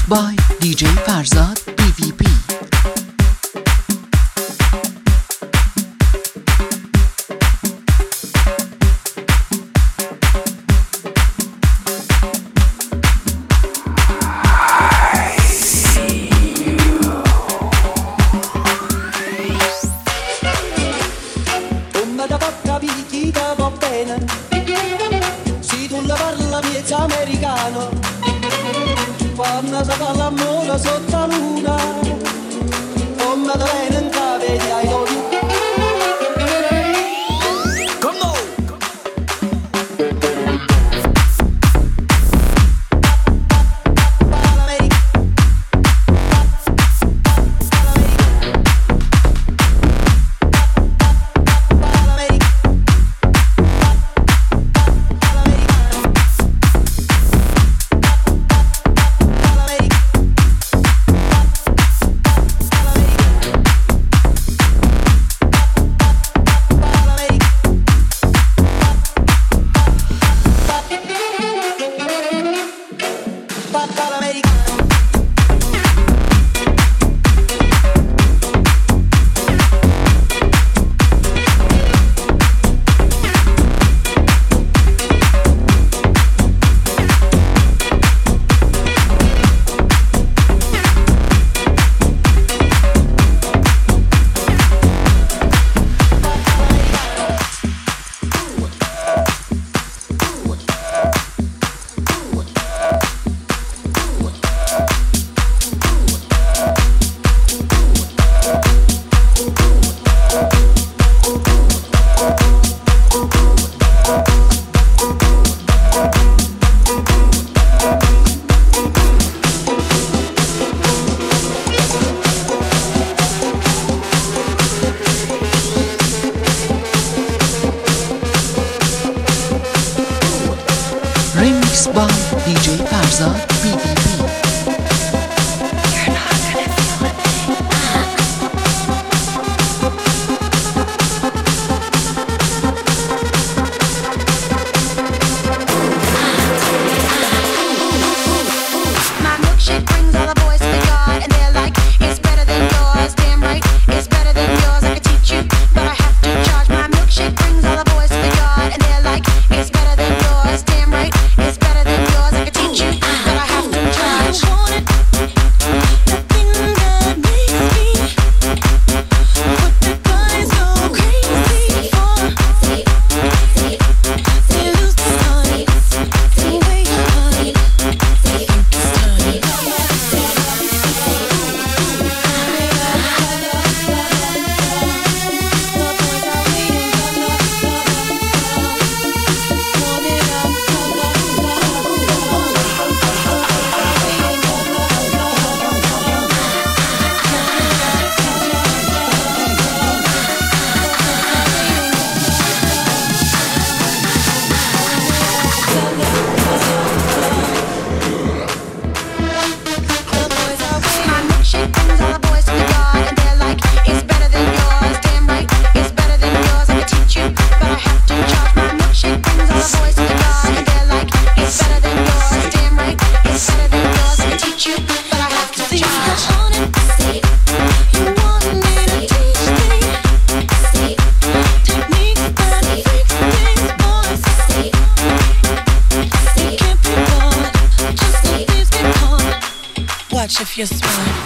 by DJ Farzad PVP. Da porca picchita va bene, se tu la parla miezza americano, quando si fa l'amore sotto la luna, come da bene in cave di I love you. Come on! Remix by DJ Farzad PVP. Watch if you're smart.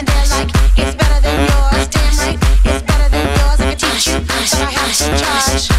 Charge.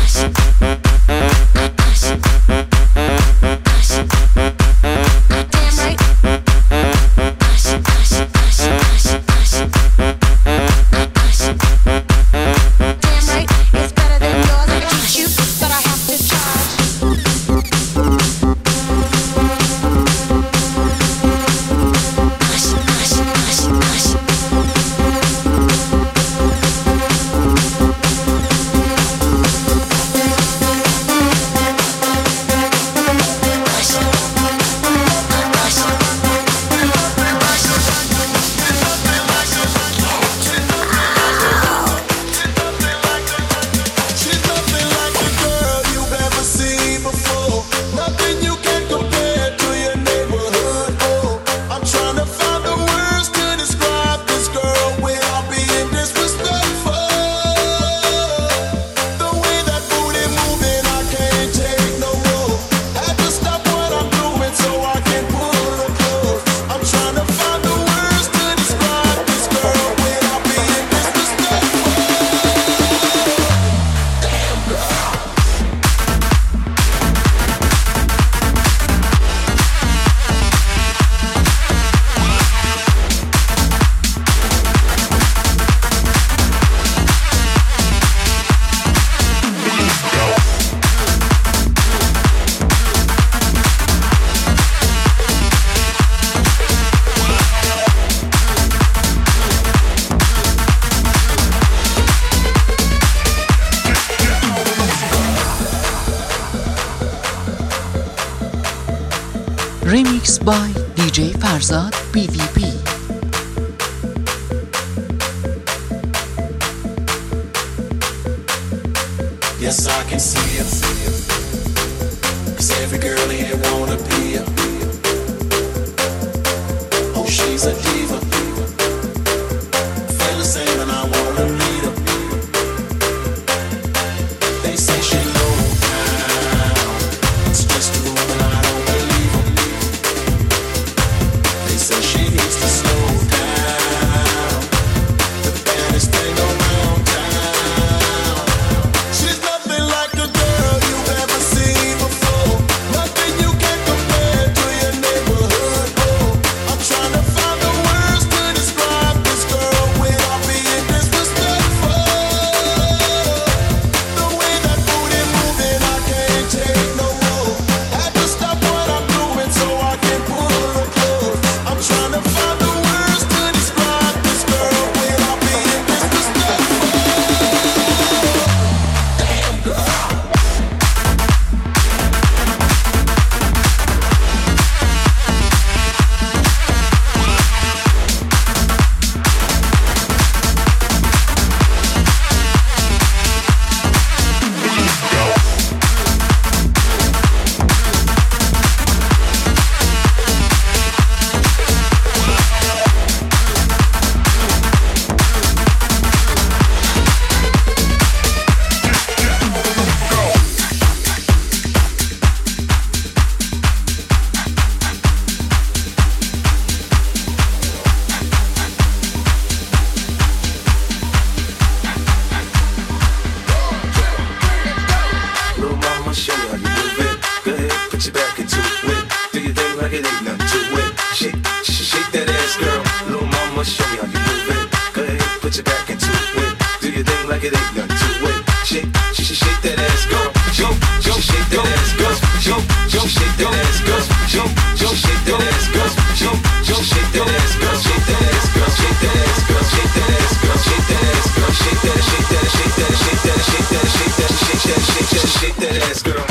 Remix by DJ Farzad PvP. Yes, I can see it. 'Cause every girl here wanna be a. Oh, she's a diva. Fellas saying I wanna meet her. They say she low down. It's just a rumor and I don't believe her. They say she needs to slow down. The baddest thing around town. She's nothing like a girl you've ever seen before. Nothing you can compare to your neighborhood. Oh, I'm trying to find the words to describe this girl without being disrespectful. The way that booty moving, I can't take no more. Had to stop what I'm doing so I can pull her close. I'm trying to find the words to describe this girl without being disrespectful. Damn girl. Little mama, show me how you move it. Go ahead, put your back into it. Do your thing like it ain't nothing to it. Shake that ass, girl. Little mama, show me how you move it. Go ahead, put your back into it. Do your thing like it ain't nothing to it. Shake that ass, girl. Shake that ass, girl. Shake that ass, girl. Shake that ass, girl. Shake that ass, girl. Shake that ass, girl. Shake that ass, girl. Shake that ass, girl. Shake that ass, girl. Shake that, shake that, shake that, shake that, shake that, shake that, shake that, shake that, shake that ass, girl.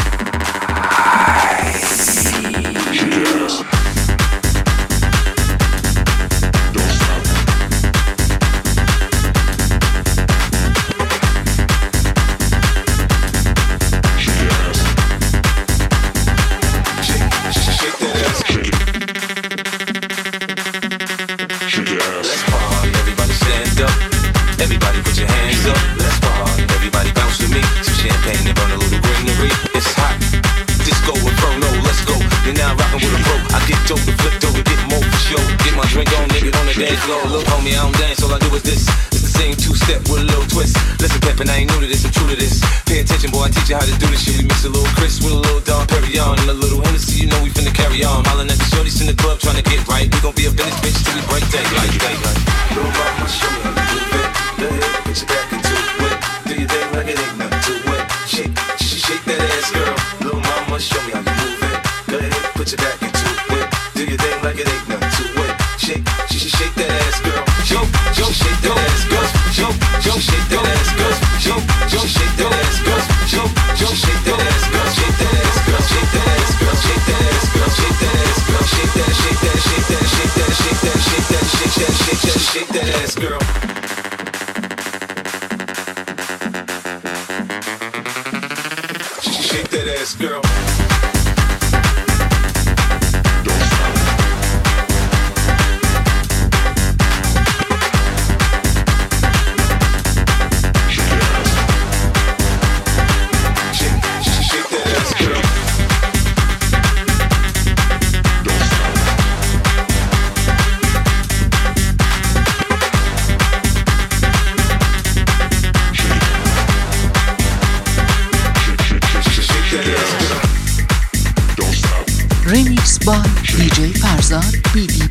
Let's party, everybody stand up. Everybody put your hands up. Let's party, everybody bounce with me. Some champagne and burn a little greenery. It's hot, disco inferno, let's go. You're now rockin' with a pro. I get dope and flip dope and get more for show. Get my drink on, nigga, on the dance floor. Look, homie, I don't dance, all I do is this. It's the same two-step with a little twist. Listen, Peppin', I ain't new to this, I'm true to this. Pay attention, boy, I teach you how to do this shit. We mix a little Chris with a little Dom Perignon and a little Hennessy, you know we finna carry on. Hollin' at the shorties in the club tryna get right. We gon' be up in this bitch till we break day like day. Little mama, show me how you move it. Go ahead, put your back into it. Do your thing like it ain't nothing to it. Shake that ass, girl. Little mama, show me how you move it. Go ahead, put your back into it. Do your thing like it ain't nothing to it. Shake that ass, girl. Shake that ass, girl. Shake that ass, girl. Shake that ass, girl. Shake that ass, girl. Shake that ass, girl. Shake that ass, girl. Shake that ass, girl. Shake that ass, girl. Shake that, shake that, shake that, shake that, shake that, shake that, shake that, shake that, shake that ass, girl. Shake that ass, girl. Remix by DJ Farzad PvP.